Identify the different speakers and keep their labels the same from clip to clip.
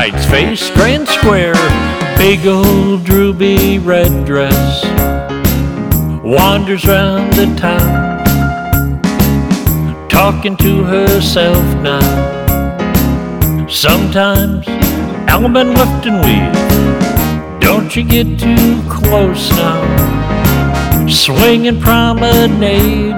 Speaker 1: Sides face, grand square, big old ruby red dress, wanders round the town, talking to herself now. Sometimes Almond lift and weave, don't you get too close now. Swinging promenade,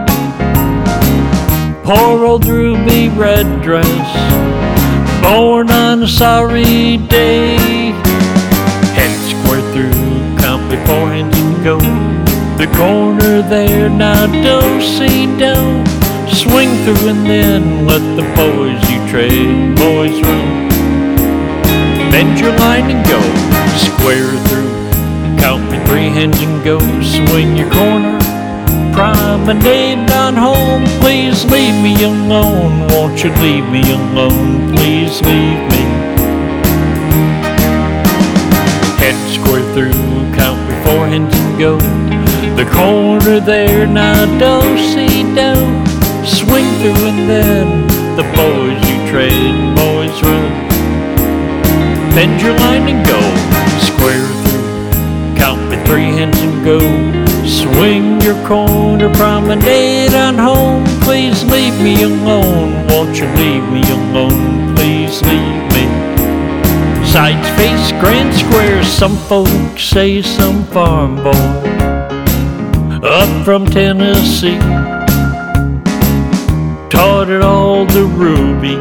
Speaker 1: poor old ruby red dress, born on a sorry day. Head square through, count before hands and go. The corner there, now do-si-do. Swing through and then let the boys you trade, boys run. Bend your line and go, square through, count me 3 hands and go. Swing your corner, promenade on home. Please leave me alone, won't you leave me alone, please leave me. Head square through, count me 4 hands and go. The corner there, now do-si-do. Swing through and then the boys you trade, boys run. Bend your line and go, square through, count me 3 hands and go. Swing your corner, promenade on home. Please leave me alone, won't you leave me alone, please leave me. Sides face, grand square, some folks say some farm boy up from Tennessee taught it all to Ruby,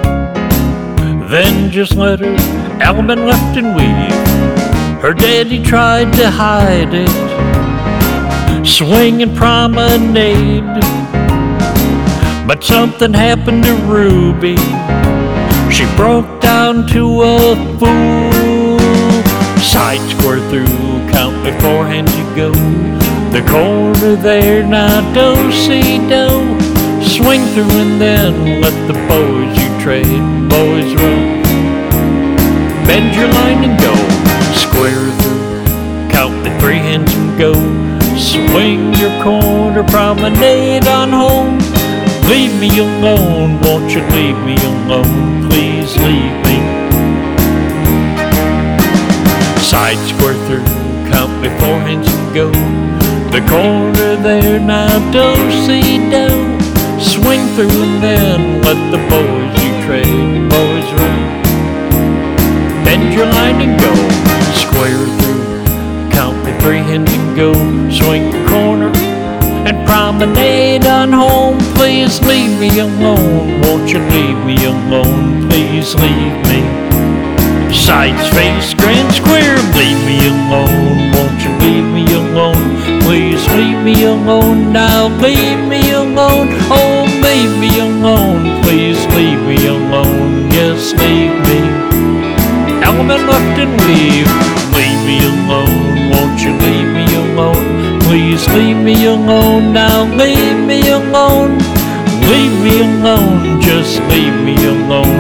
Speaker 1: then just let her Almond left and weave. Her daddy tried to hide it, swing and promenade, but something happened to Ruby. She broke down to a fool. Side square through, count before hands you go. The corner there, now do-si-do. Swing through and then let the boys you trade, boys run. Bend your line and go, square through, count the 3 hands and go. Swing your corner, promenade on home. Leave me alone, won't you leave me alone, please leave me. Side square through, count me 4 hands and go. The corner there, now do-si-do. Swing through and then let the boys you trade, boys run. Bend your line and go, square through, count me 3 hands and go. Swing the corner and promenade on home. Please leave me alone, won't you leave me alone, please leave me. Sides face, grand square, leave me alone, won't you leave me alone, please leave me alone, now leave me alone, oh leave me alone, please leave me alone, yes leave me. Almond left and weave, leave me alone, won't you leave me alone, please leave me alone, now leave me alone, just leave me alone.